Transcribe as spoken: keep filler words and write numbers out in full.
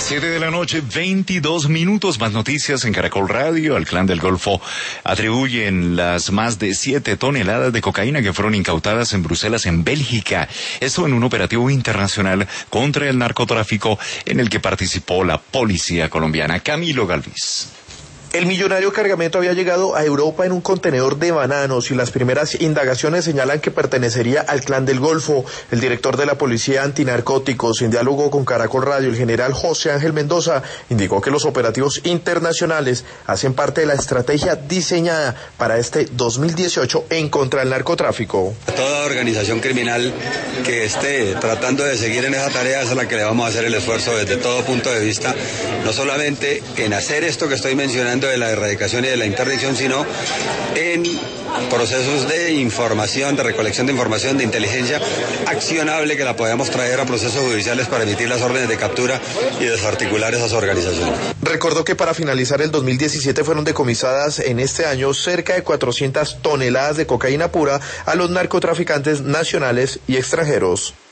siete de la noche, veintidós minutos, más noticias en Caracol Radio. Al Clan del Golfo atribuyen las más de siete toneladas de cocaína que fueron incautadas en Bruselas, en Bélgica. Esto en un operativo internacional contra el narcotráfico en el que participó la policía colombiana. Camilo Galvis. El millonario cargamento había llegado a Europa en un contenedor de bananos y las primeras indagaciones señalan que pertenecería al Clan del Golfo. El director de la Policía Antinarcóticos, en diálogo con Caracol Radio, el general José Ángel Mendoza, indicó que los operativos internacionales hacen parte de la estrategia diseñada para este dos mil dieciocho en contra del narcotráfico. Toda organización criminal que esté tratando de seguir en esa tarea es a la que le vamos a hacer el esfuerzo desde todo punto de vista, no solamente en hacer esto que estoy mencionando de la erradicación y de la interdicción, sino en procesos de información, de recolección de información, de inteligencia accionable que la podamos traer a procesos judiciales para emitir las órdenes de captura y desarticular esas organizaciones. Recordó que para finalizar el dos mil diecisiete fueron decomisadas en este año cerca de cuatrocientas toneladas de cocaína pura a los narcotraficantes nacionales y extranjeros.